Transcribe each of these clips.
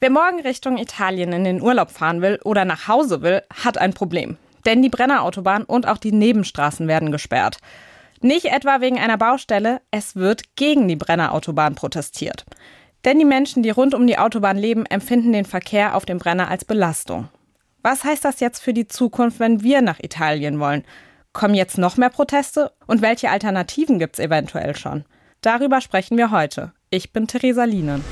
Wer morgen Richtung Italien in den Urlaub fahren will oder nach Hause will, hat ein Problem. Denn die Brennerautobahn und auch die Nebenstraßen werden gesperrt. Nicht etwa wegen einer Baustelle, es wird gegen die Brennerautobahn protestiert. Denn die Menschen, die rund um die Autobahn leben, empfinden den Verkehr auf dem Brenner als Belastung. Was heißt das jetzt für die Zukunft, wenn wir nach Italien wollen? Kommen jetzt noch mehr Proteste? Und welche Alternativen gibt es eventuell schon? Darüber sprechen wir heute. Ich bin Theresa Lienen.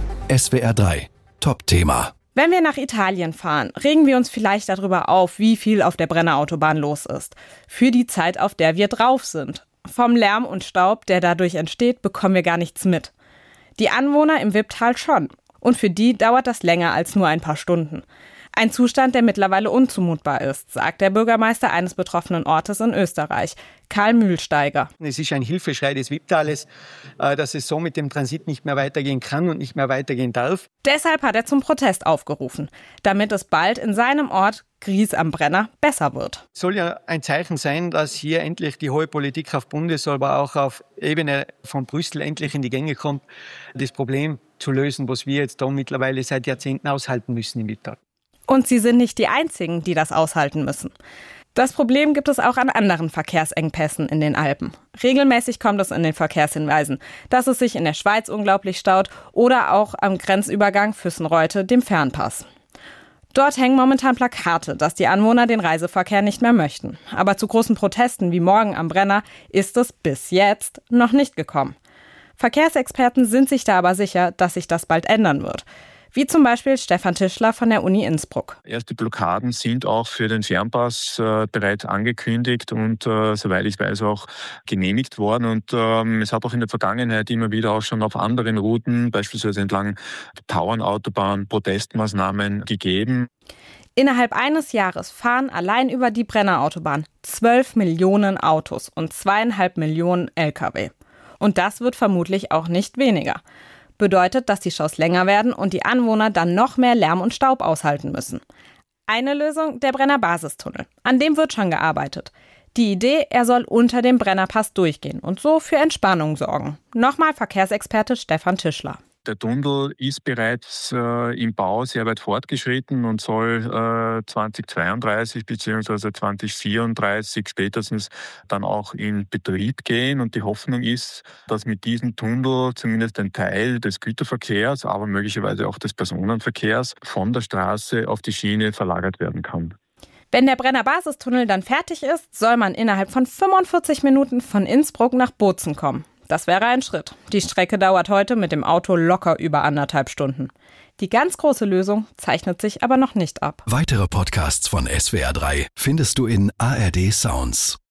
SWR 3 Top-Thema. Wenn wir nach Italien fahren, regen wir uns vielleicht darüber auf, wie viel auf der Brennerautobahn los ist. Für die Zeit, auf der wir drauf sind. Vom Lärm und Staub, der dadurch entsteht, bekommen wir gar nichts mit. Die Anwohner im Wipptal schon. Und für die dauert das länger als nur ein paar Stunden. Ein Zustand, der mittlerweile unzumutbar ist, sagt der Bürgermeister eines betroffenen Ortes in Österreich, Karl Mühlsteiger. Es ist ein Hilfeschrei des Wipptales, dass es so mit dem Transit nicht mehr weitergehen kann und nicht mehr weitergehen darf. Deshalb hat er zum Protest aufgerufen, damit es bald in seinem Ort Gries am Brenner besser wird. Es soll ja ein Zeichen sein, dass hier endlich die hohe Politik auf Bundes-, aber auch auf Ebene von Brüssel endlich in die Gänge kommt, das Problem zu lösen, was wir jetzt da mittlerweile seit Jahrzehnten aushalten müssen im Wipptal. Und sie sind nicht die Einzigen, die das aushalten müssen. Das Problem gibt es auch an anderen Verkehrsengpässen in den Alpen. Regelmäßig kommt es in den Verkehrshinweisen, dass es sich in der Schweiz unglaublich staut oder auch am Grenzübergang Füssenreute, dem Fernpass. Dort hängen momentan Plakate, dass die Anwohner den Reiseverkehr nicht mehr möchten. Aber zu großen Protesten wie morgen am Brenner ist es bis jetzt noch nicht gekommen. Verkehrsexperten sind sich da aber sicher, dass sich das bald ändern wird. Wie zum Beispiel Stefan Tischler von der Uni Innsbruck. Erste Blockaden sind auch für den Fernpass bereits angekündigt und soweit ich weiß auch genehmigt worden. Und es hat auch in der Vergangenheit immer wieder auch schon auf anderen Routen, beispielsweise entlang der Tauernautobahn, Protestmaßnahmen gegeben. Innerhalb eines Jahres fahren allein über die Brennerautobahn 12 Millionen Autos und 2,5 Millionen Lkw. Und das wird vermutlich auch nicht weniger. Bedeutet, dass die Staus länger werden und die Anwohner dann noch mehr Lärm und Staub aushalten müssen. Eine Lösung, der Brenner-Basistunnel. An dem wird schon gearbeitet. Die Idee, er soll unter dem Brennerpass durchgehen und so für Entspannung sorgen. Nochmal Verkehrsexperte Stefan Tischler. Der Tunnel ist bereits im Bau sehr weit fortgeschritten und soll 2032 bzw. 2034 spätestens dann auch in Betrieb gehen. Und die Hoffnung ist, dass mit diesem Tunnel zumindest ein Teil des Güterverkehrs, aber möglicherweise auch des Personenverkehrs von der Straße auf die Schiene verlagert werden kann. Wenn der Brenner-Basistunnel dann fertig ist, soll man innerhalb von 45 Minuten von Innsbruck nach Bozen kommen. Das wäre ein Schritt. Die Strecke dauert heute mit dem Auto locker über 1,5 Stunden. Die ganz große Lösung zeichnet sich aber noch nicht ab. Weitere Podcasts von SWR 3 findest du in ARD Sounds.